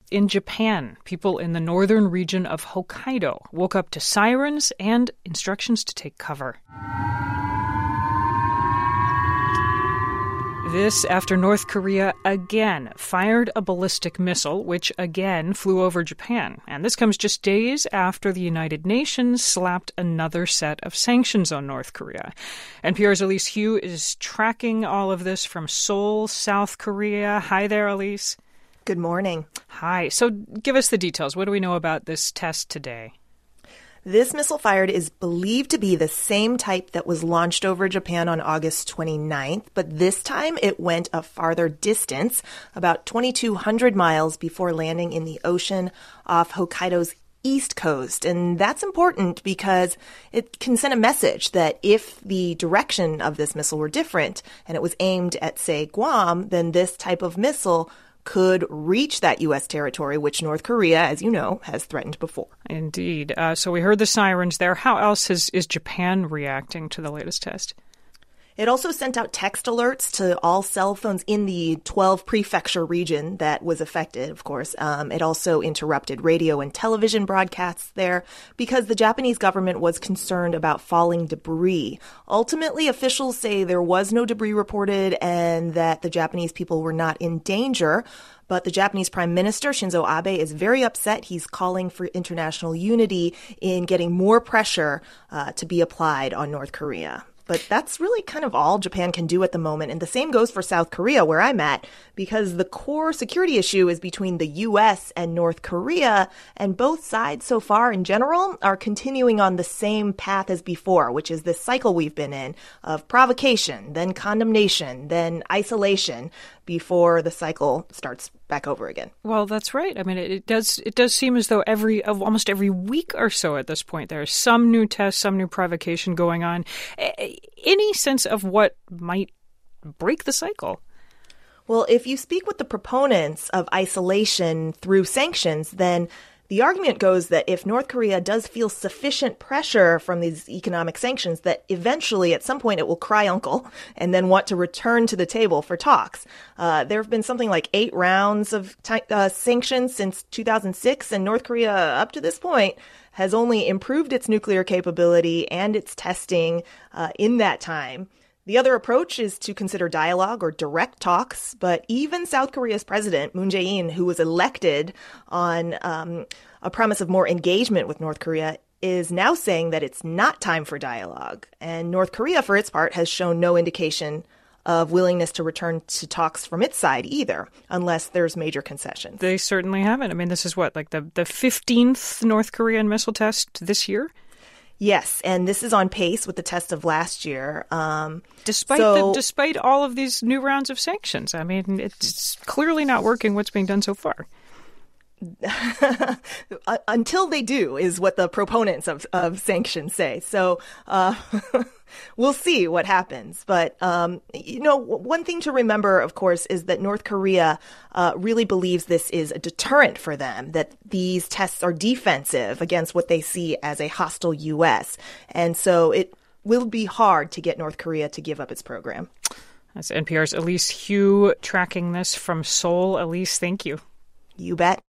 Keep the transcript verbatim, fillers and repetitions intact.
In Japan, people in the northern region of Hokkaido woke up to sirens and instructions to take cover. This after North Korea again fired a ballistic missile, which again flew over Japan. And this comes just days after the United Nations slapped another set of sanctions on North Korea. N P R's Elise Hu is tracking all of this from Seoul, South Korea. Hi there, Elise. Good morning. Hi. So give us the details. What do we know about this test today? This missile fired is believed to be the same type that was launched over Japan on August twenty-ninth, but this time it went a farther distance, about twenty-two hundred miles before landing in the ocean off Hokkaido's east coast. And that's important because it can send a message that if the direction of this missile were different and it was aimed at, say, Guam, then this type of missile could reach that U S territory, which North Korea, as you know, has threatened before. Indeed. Uh, so we heard the sirens there. How else is, is Japan reacting to the latest test? It also sent out text alerts to all cell phones in the twelve prefecture region that was affected, of course. Um, it also interrupted radio and television broadcasts there because the Japanese government was concerned about falling debris. Ultimately, officials say there was no debris reported and that the Japanese people were not in danger. But the Japanese Prime Minister, Shinzo Abe, is very upset. He's calling for international unity in getting more pressure uh, to be applied on North Korea. But that's really kind of all Japan can do at the moment. And the same goes for South Korea, where I'm at, because the core security issue is between the U S and North Korea. And both sides so far in general are continuing on the same path as before, which is this cycle we've been in of provocation, then condemnation, then isolation, before the cycle starts back over again. Well, that's right. I mean, it, it does it does seem as though every of almost every week or so at this point, there's some new test, some new provocation going on. A- any sense of what might break the cycle? Well, if you speak with the proponents of isolation through sanctions, then the argument goes that if North Korea does feel sufficient pressure from these economic sanctions, that eventually at some point it will cry uncle and then want to return to the table for talks. Uh, there have been something like eight rounds of t- uh, sanctions since two thousand six, and North Korea up to this point has only improved its nuclear capability and its testing uh, in that time. The other approach is to consider dialogue or direct talks, but even South Korea's president, Moon Jae-in, who was elected on um, a promise of more engagement with North Korea, is now saying that it's not time for dialogue. And North Korea, for its part, has shown no indication of willingness to return to talks from its side either, unless there's major concessions. They certainly haven't. I mean, this is what, like the, the fifteenth North Korean missile test this year? Yes, and this is on pace with the test of last year. Um, despite so, the, despite all of these new rounds of sanctions, I mean, it's clearly not working what's being done so far. Until they do is what the proponents of, of sanctions say. So uh, we'll see what happens. But, um, you know, one thing to remember, of course, is that North Korea uh, really believes this is a deterrent for them, that these tests are defensive against what they see as a hostile U S. And so it will be hard to get North Korea to give up its program. That's N P R's Elise Hu tracking this from Seoul. Elise, thank you. You bet.